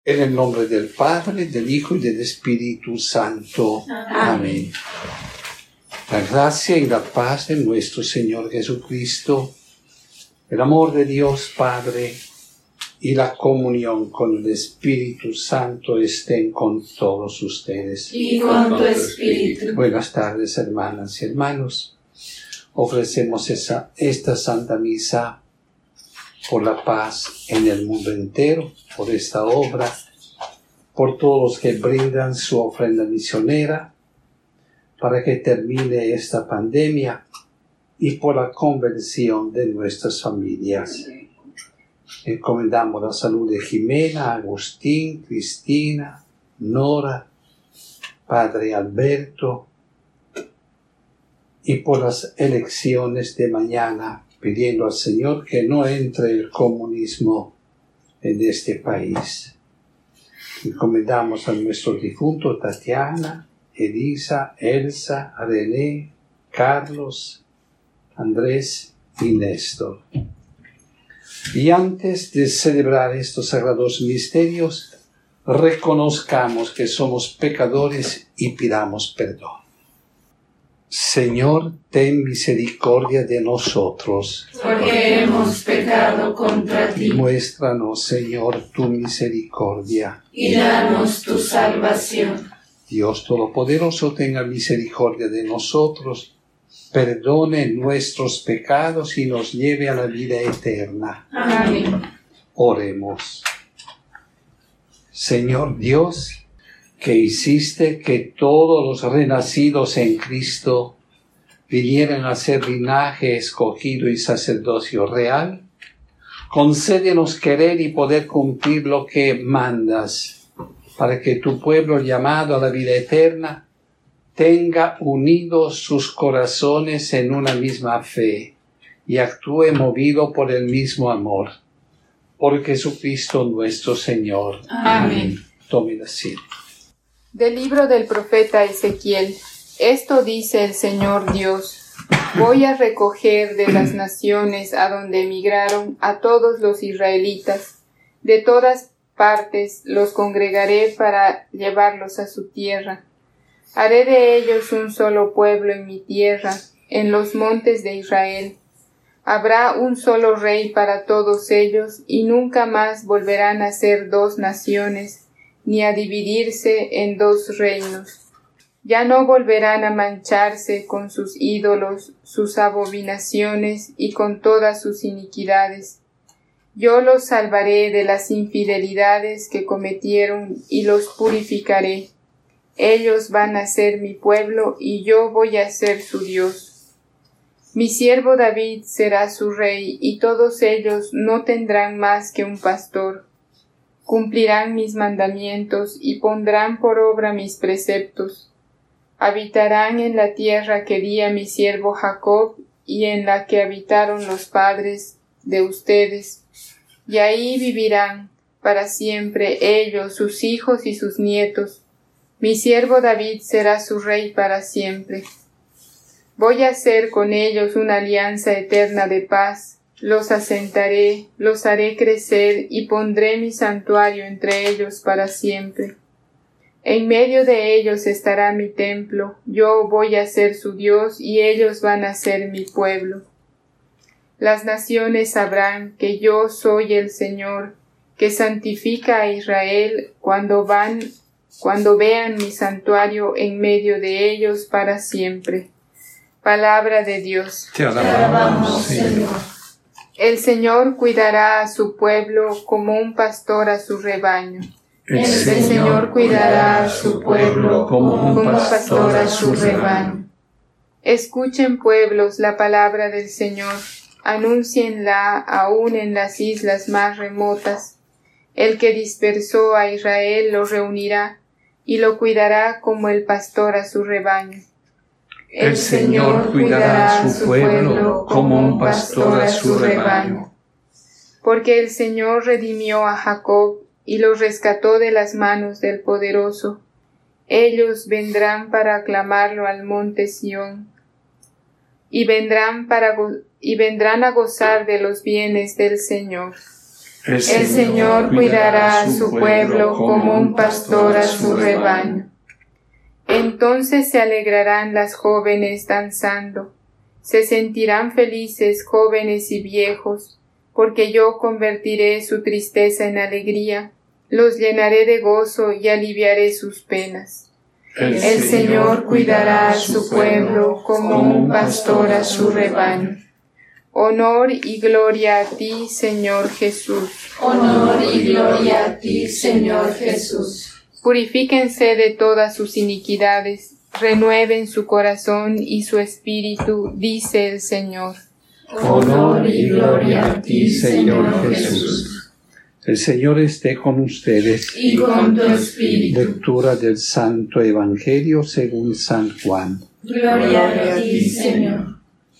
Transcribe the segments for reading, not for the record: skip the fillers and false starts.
En el nombre del Padre, del Hijo y del Espíritu Santo. Amén. La gracia y la paz de nuestro Señor Jesucristo, el amor de Dios Padre y la comunión con el Espíritu Santo estén con todos ustedes. Y con tu espíritu. Buenas tardes, hermanas y hermanos. Ofrecemos esta Santa Misa por la paz en el mundo entero, por esta obra, por todos los que brindan su ofrenda misionera, para que termine esta pandemia y por la conversión de nuestras familias. Encomendamos la salud de Jimena, Agustín, Cristina, Nora, Padre Alberto, y por las elecciones de mañana, pidiendo al Señor que no entre el comunismo en este país. Encomendamos a nuestros difuntos Tatiana, Elisa, Elsa, René, Carlos, Andrés y Néstor. Y antes de celebrar estos sagrados misterios, reconozcamos que somos pecadores y pidamos perdón. Señor, ten misericordia de nosotros, porque hemos pecado contra ti. Muéstranos, Señor, tu misericordia, y danos tu salvación. Dios Todopoderoso, tenga misericordia de nosotros, perdone nuestros pecados y nos lleve a la vida eterna. Amén. Oremos. Señor Dios, que hiciste que todos los renacidos en Cristo vinieran a ser linaje escogido y sacerdocio real, concédenos querer y poder cumplir lo que mandas, para que tu pueblo llamado a la vida eterna tenga unidos sus corazones en una misma fe y actúe movido por el mismo amor. Por Jesucristo nuestro Señor. Amén. Tomen asiento. Del libro del profeta Ezequiel. Esto dice el Señor Dios: voy a recoger de las naciones a donde emigraron a todos los israelitas. De todas partes los congregaré para llevarlos a su tierra. Haré de ellos un solo pueblo en mi tierra, en los montes de Israel. Habrá un solo rey para todos ellos, y nunca más volverán a ser dos naciones, ni a dividirse en dos reinos. Ya no volverán a mancharse con sus ídolos, sus abominaciones y con todas sus iniquidades. Yo los salvaré de las infidelidades que cometieron y los purificaré. Ellos van a ser mi pueblo y yo voy a ser su Dios. Mi siervo David será su rey y todos ellos no tendrán más que un pastor. Cumplirán mis mandamientos y pondrán por obra mis preceptos. Habitarán en la tierra que di a mi siervo Jacob y en la que habitaron los padres de ustedes. Y ahí vivirán para siempre ellos, sus hijos y sus nietos. Mi siervo David será su rey para siempre. Voy a hacer con ellos una alianza eterna de paz. Los asentaré, los haré crecer y pondré mi santuario entre ellos para siempre. En medio de ellos estará mi templo, yo voy a ser su Dios y ellos van a ser mi pueblo. Las naciones sabrán que yo soy el Señor, que santifica a Israel cuando vean mi santuario en medio de ellos para siempre. Palabra de Dios. Te alabamos, Señor. El Señor cuidará a su pueblo como un pastor a su rebaño. El Señor cuidará a su pueblo como un pastor a su rebaño. Escuchen, pueblos, la palabra del Señor. Anúncienla aún en las islas más remotas. El que dispersó a Israel lo reunirá y lo cuidará como el pastor a su rebaño. El Señor cuidará a su pueblo como un pastor a su rebaño. Porque el Señor redimió a Jacob y lo rescató de las manos del Poderoso. Ellos vendrán para aclamarlo al monte Sión, y vendrán a gozar de los bienes del Señor. El Señor cuidará a su pueblo como un pastor a su rebaño. Entonces se alegrarán las jóvenes danzando, se sentirán felices jóvenes y viejos, porque yo convertiré su tristeza en alegría, los llenaré de gozo y aliviaré sus penas. El Señor cuidará a su pueblo como un pastor a su rebaño. Honor y gloria a ti, Señor Jesús. Honor y gloria a ti, Señor Jesús. Purifíquense de todas sus iniquidades, renueven su corazón y su espíritu, dice el Señor. Honor y gloria a ti, Señor Jesús. El Señor esté con ustedes. Y con tu espíritu. Lectura del Santo Evangelio según San Juan. Gloria a ti, Señor.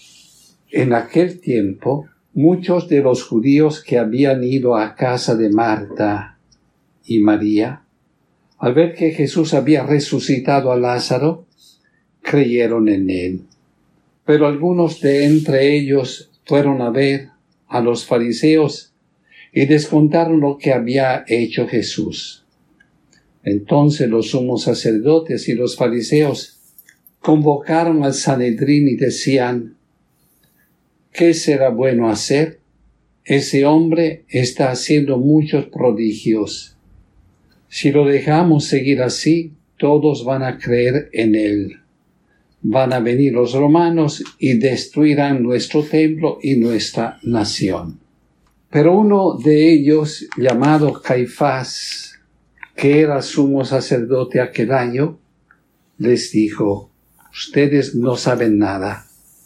En aquel tiempo, muchos de los judíos que habían ido a casa de Marta y María, al ver que Jesús había resucitado a Lázaro, creyeron en él. Pero algunos de entre ellos fueron a ver a los fariseos y les contaron lo que había hecho Jesús. Entonces los sumos sacerdotes y los fariseos convocaron al Sanedrín y decían: ¿qué será bueno hacer? Ese hombre está haciendo muchos prodigios. Si lo dejamos seguir así, todos van a creer en él. Van a venir los romanos y destruirán nuestro templo y nuestra nación. Pero uno de ellos, llamado Caifás, que era sumo sacerdote aquel año, les dijo: ustedes no saben nada.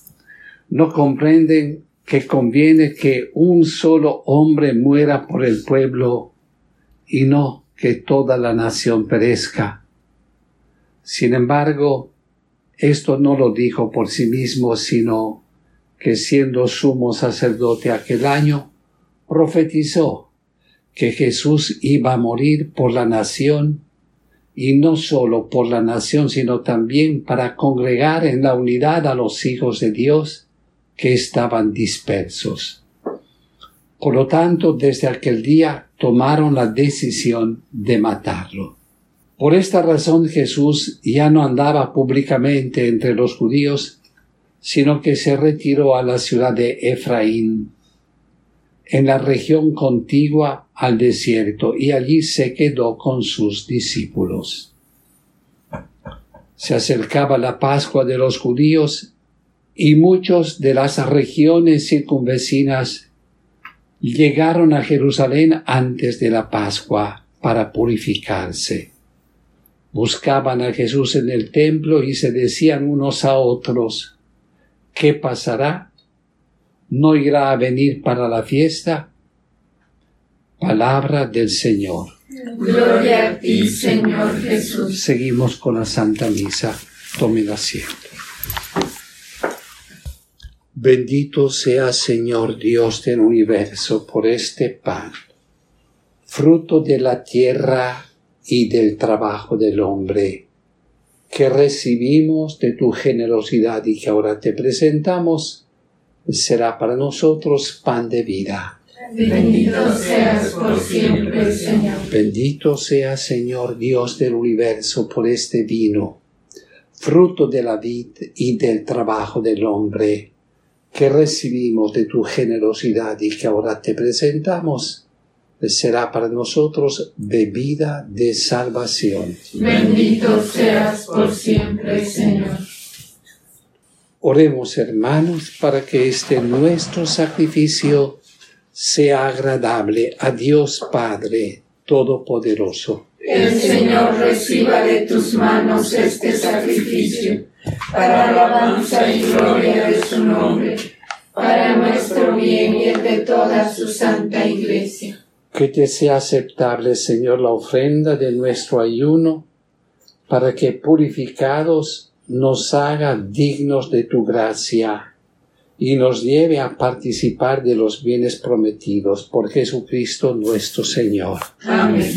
No comprenden que conviene que un solo hombre muera por el pueblo y no que toda la nación perezca. Sin embargo, esto no lo dijo por sí mismo, sino que siendo sumo sacerdote aquel año, profetizó que Jesús iba a morir por la nación, y no solo por la nación, sino también para congregar en la unidad a los hijos de Dios que estaban dispersos. Por lo tanto, desde aquel día tomaron la decisión de matarlo. Por esta razón Jesús ya no andaba públicamente entre los judíos, sino que se retiró a la ciudad de Efraín, en la región contigua al desierto, y allí se quedó con sus discípulos. Se acercaba la Pascua de los judíos, y muchos de las regiones circunvecinas llegaron a Jerusalén antes de la Pascua para purificarse. Buscaban a Jesús en el templo y se decían unos a otros: ¿qué pasará? ¿No irá a venir para la fiesta? Palabra del Señor. Gloria a ti, Señor Jesús. Seguimos con la Santa Misa. Tomen asiento. Bendito sea, Señor Dios del universo, por este pan, fruto de la tierra y del trabajo del hombre, que recibimos de tu generosidad y que ahora te presentamos. Será para nosotros pan de vida. Bendito seas por siempre, Señor. Bendito sea, Señor Dios del universo, por este vino, fruto de la vid y del trabajo del hombre, que recibimos de tu generosidad y que ahora te presentamos. Será para nosotros bebida de salvación. Bendito seas por siempre, Señor. Oremos, hermanos, para que este nuestro sacrificio sea agradable a Dios Padre Todopoderoso. El Señor reciba de tus manos este sacrificio, para alabanza y gloria de su nombre, para nuestro bien y el de toda su santa Iglesia. Que te sea aceptable, Señor, la ofrenda de nuestro ayuno, para que purificados nos haga dignos de tu gracia y nos lleve a participar de los bienes prometidos por Jesucristo nuestro Señor. Amén.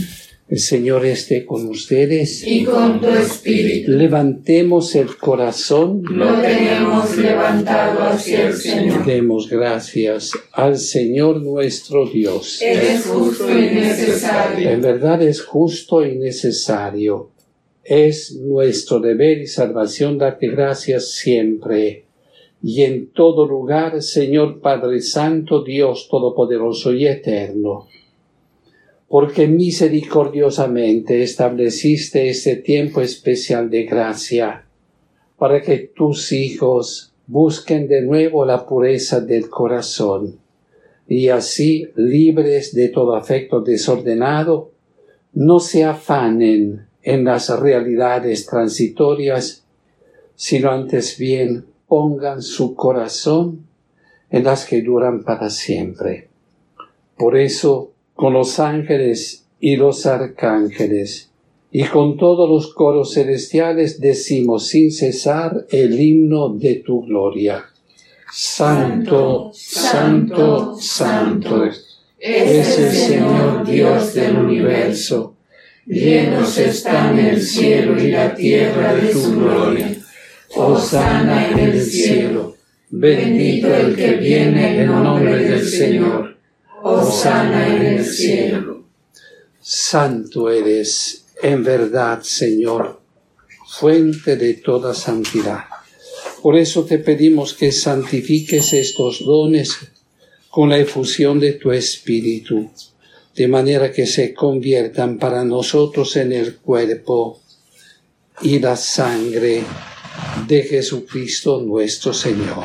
El Señor esté con ustedes. Y con tu espíritu. Levantemos el corazón. Lo tenemos levantado hacia el Señor. Demos gracias al Señor nuestro Dios. Es justo y necesario. En verdad es justo y necesario. Es nuestro deber y salvación darte gracias siempre y en todo lugar, Señor Padre Santo, Dios Todopoderoso y Eterno, porque misericordiosamente estableciste este tiempo especial de gracia para que tus hijos busquen de nuevo la pureza del corazón y así, libres de todo afecto desordenado, no se afanen en las realidades transitorias, sino antes bien pongan su corazón en las que duran para siempre. Por eso, con los ángeles y los arcángeles, y con todos los coros celestiales decimos sin cesar el himno de tu gloria. Santo, santo, santo, es el Señor Dios del universo. Llenos están el cielo y la tierra de tu gloria. Hosana en el cielo. Bendito el que viene en nombre del Señor. Hosana en el cielo. Santo eres, en verdad, Señor, fuente de toda santidad. Por eso te pedimos que santifiques estos dones con la efusión de tu Espíritu, de manera que se conviertan para nosotros en el cuerpo y la sangre de Jesucristo nuestro Señor,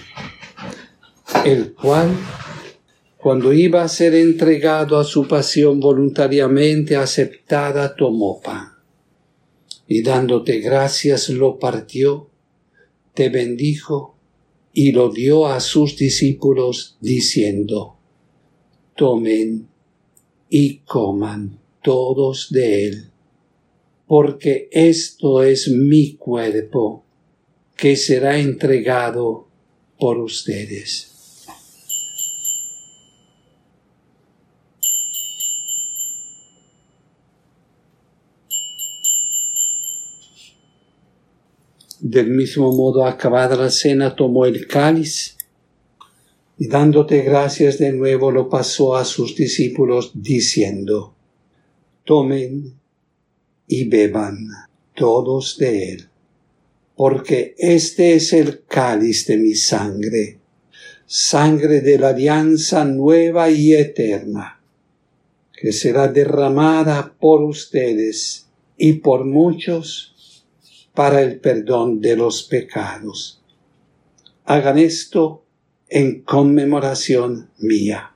el cual, cuando iba a ser entregado a su pasión voluntariamente aceptada, tomó pan, y dándote gracias lo partió, te bendijo y lo dio a sus discípulos, diciendo: tomen y coman todos de él, porque esto es mi cuerpo, que será entregado por ustedes. Del mismo modo, acabada la cena, tomó el cáliz, y dándote gracias de nuevo lo pasó a sus discípulos, diciendo: tomen y beban todos de él, porque este es el cáliz de mi sangre, sangre de la alianza nueva y eterna, que será derramada por ustedes y por muchos para el perdón de los pecados. Hagan esto en conmemoración mía.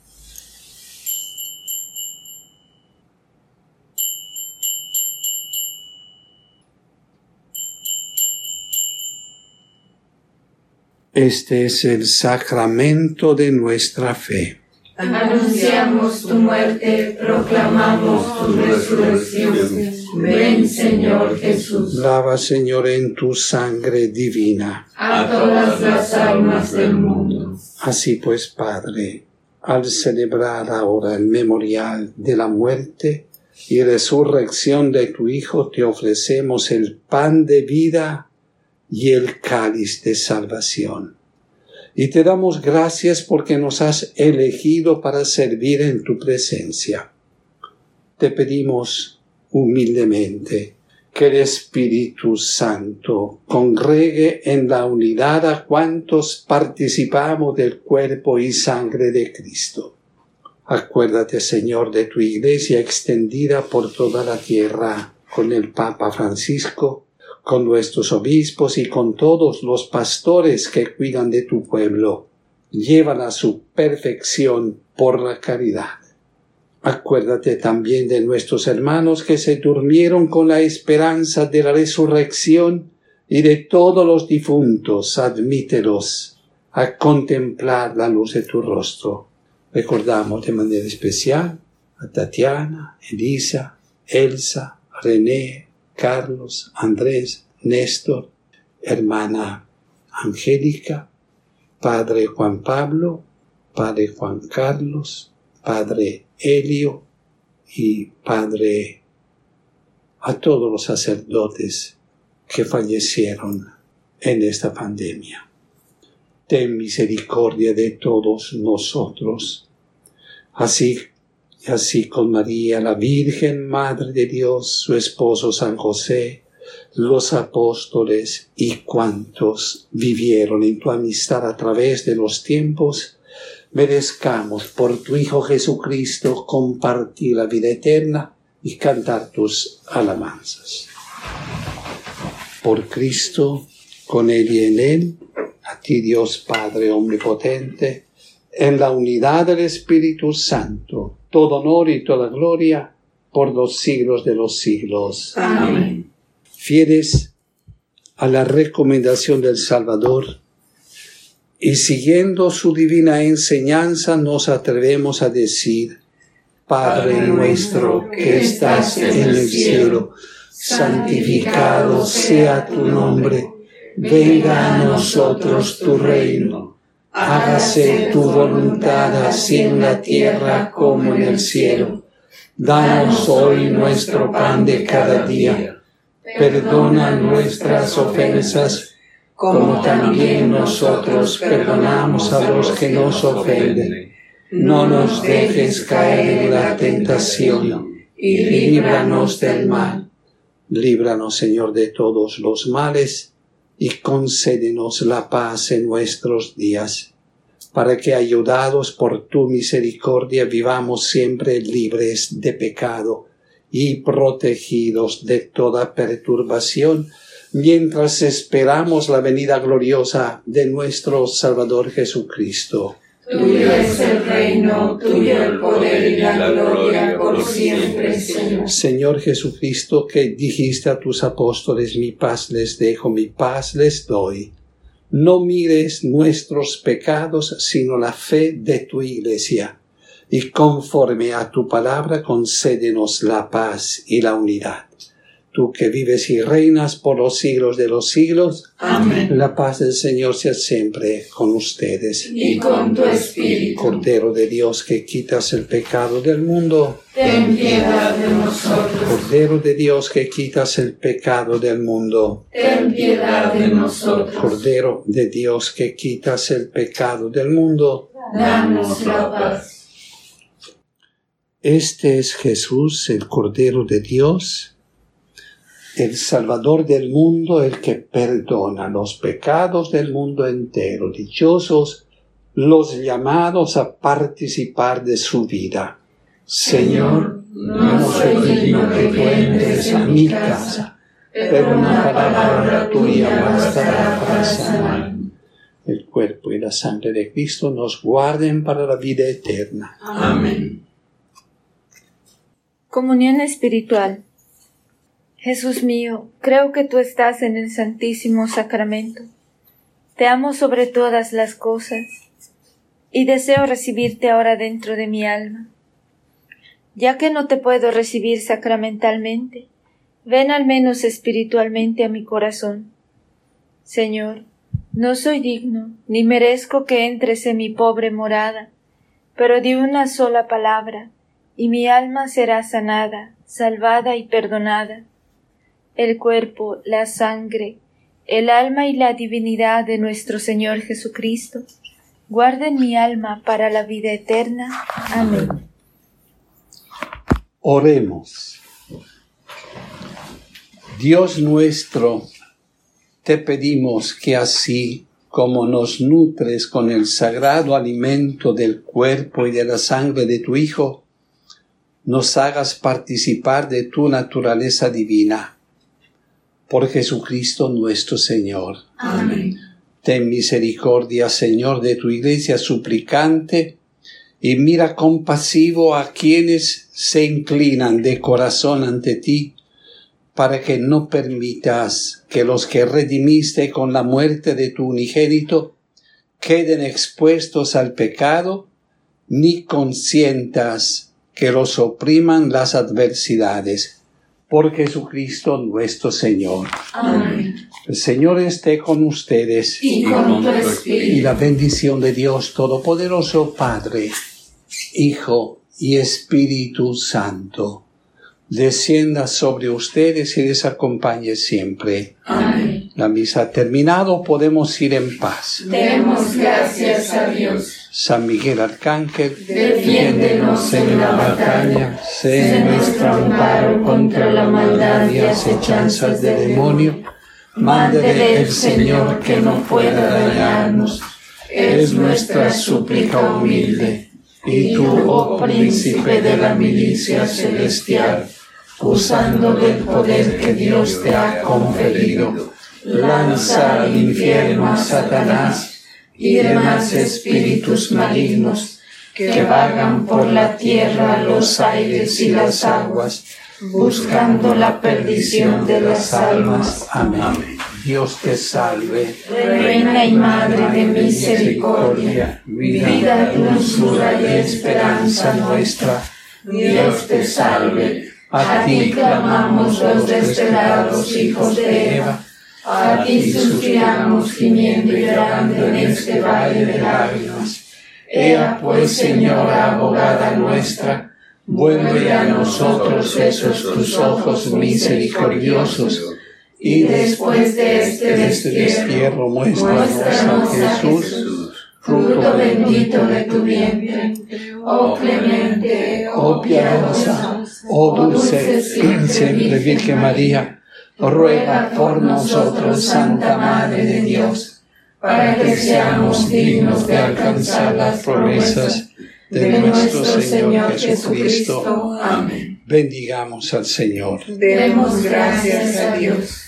Este es el sacramento de nuestra fe. Anunciamos tu muerte, proclamamos tu resurrección. Ven, Señor Jesús. Lava, Señor, en tu sangre divina a todas las almas del mundo. Así pues, Padre, al celebrar ahora el memorial de la muerte y resurrección de tu Hijo, te ofrecemos el pan de vida y el cáliz de salvación. Y te damos gracias porque nos has elegido para servir en tu presencia. Te pedimos humildemente que el Espíritu Santo congregue en la unidad a cuantos participamos del cuerpo y sangre de Cristo. Acuérdate, Señor, de tu Iglesia extendida por toda la tierra, con el Papa Francisco, con nuestros obispos y con todos los pastores que cuidan de tu pueblo. Llévala a su perfección por la caridad. Acuérdate también de nuestros hermanos que se durmieron con la esperanza de la resurrección y de todos los difuntos. Admítelos a contemplar la luz de tu rostro. Recordamos de manera especial a Tatiana, Elisa, Elsa, René, Carlos, Andrés, Néstor, hermana Angélica, padre Juan Pablo, padre Juan Carlos, padre Elio, y Padre, a todos los sacerdotes que fallecieron en esta pandemia. Ten misericordia de todos nosotros, así con María, la Virgen Madre de Dios, su esposo San José, los apóstoles y cuantos vivieron en tu amistad a través de los tiempos, merezcamos por tu Hijo Jesucristo compartir la vida eterna y cantar tus alabanzas. Por Cristo, con Él y en Él, a ti Dios Padre Omnipotente, en la unidad del Espíritu Santo, todo honor y toda gloria por los siglos de los siglos. Amén. Fieles a la recomendación del Salvador y siguiendo su divina enseñanza, nos atrevemos a decir: Padre nuestro que estás en el cielo, santificado sea tu nombre. Venga a nosotros tu reino. Hágase tu voluntad así en la tierra como en el cielo. Danos hoy nuestro pan de cada día. Perdona nuestras ofensas, como también nosotros perdonamos a los que nos ofenden. No nos dejes caer en la tentación, y líbranos del mal. Líbranos, Señor, de todos los males, y concédenos la paz en nuestros días, para que, ayudados por tu misericordia, vivamos siempre libres de pecado y protegidos de toda perturbación, mientras esperamos la venida gloriosa de nuestro Salvador Jesucristo. Tuyo es el reino, tuyo el poder y la gloria por siempre, Señor. Señor Jesucristo, que dijiste a tus apóstoles: mi paz les dejo, mi paz les doy. No mires nuestros pecados, sino la fe de tu Iglesia. Y conforme a tu palabra, concédenos la paz y la unidad. Tú que vives y reinas por los siglos de los siglos. Amén. La paz del Señor sea siempre con ustedes. Y con tu espíritu. Cordero de Dios, que quitas el pecado del mundo. Ten piedad de nosotros. Cordero de Dios, que quitas el pecado del mundo. Ten piedad de nosotros. Cordero de Dios, que quitas el pecado del mundo. Danos la paz. Este es Jesús, el Cordero de Dios, el Salvador del mundo, el que perdona los pecados del mundo entero. Dichosos los llamados a participar de su vida. Señor, no soy digno que tú entres a mi casa, pero una palabra tuya bastará para sanarme. El cuerpo y la sangre de Cristo nos guarden para la vida eterna. Amén. Comunión espiritual. Jesús mío, creo que tú estás en el Santísimo Sacramento. Te amo sobre todas las cosas y deseo recibirte ahora dentro de mi alma. Ya que no te puedo recibir sacramentalmente, ven al menos espiritualmente a mi corazón. Señor, no soy digno, ni merezco que entres en mi pobre morada, pero di una sola palabra, y mi alma será sanada, salvada y perdonada. El cuerpo, la sangre, el alma y la divinidad de nuestro Señor Jesucristo, guarden mi alma para la vida eterna. Amén. Oremos. Dios nuestro, te pedimos que así como nos nutres con el sagrado alimento del cuerpo y de la sangre de tu Hijo, nos hagas participar de tu naturaleza divina. Por Jesucristo nuestro Señor. Amén. Ten misericordia, Señor, de tu Iglesia suplicante, y mira compasivo a quienes se inclinan de corazón ante ti, para que no permitas que los que redimiste con la muerte de tu unigénito queden expuestos al pecado, ni consientas que los opriman las adversidades. Por Jesucristo nuestro Señor. Amén. El Señor esté con ustedes. Y con tu espíritu. Y la bendición de Dios Todopoderoso, Padre, Hijo y Espíritu Santo, descienda sobre ustedes y les acompañe siempre. Amén. La misa ha terminado, podemos ir en paz. Demos gracias a Dios. San Miguel Arcángel, Defiéndenos en la batalla. sé nuestro amparo contra la maldad y acechanzas del demonio. Mándele el Señor que no pueda dañarnos. Es nuestra súplica humilde. Y tú, oh príncipe de la milicia celestial, usando del poder que Dios te ha conferido, lanza al infierno a Satanás y demás espíritus malignos que vagan por la tierra, los aires y las aguas, buscando la perdición de las almas. Amén. Dios te salve, Reina y Madre de misericordia, vida, dulzura y esperanza nuestra. Dios te salve. A ti clamamos los desesperados hijos de Eva, A ti suspiramos gimiendo y llorando en este valle de lágrimas. Ea pues, Señora abogada nuestra, vuelve a nosotros esos tus ojos misericordiosos, y después de este destierro muéstranos a Jesús, fruto bendito de tu vientre. Oh clemente, oh piadosa, oh dulce, siempre Virgen María, ruega por nosotros, Santa Madre de Dios, para que seamos dignos de alcanzar las promesas de nuestro Señor Jesucristo. Amén. Bendigamos al Señor. Demos gracias a Dios.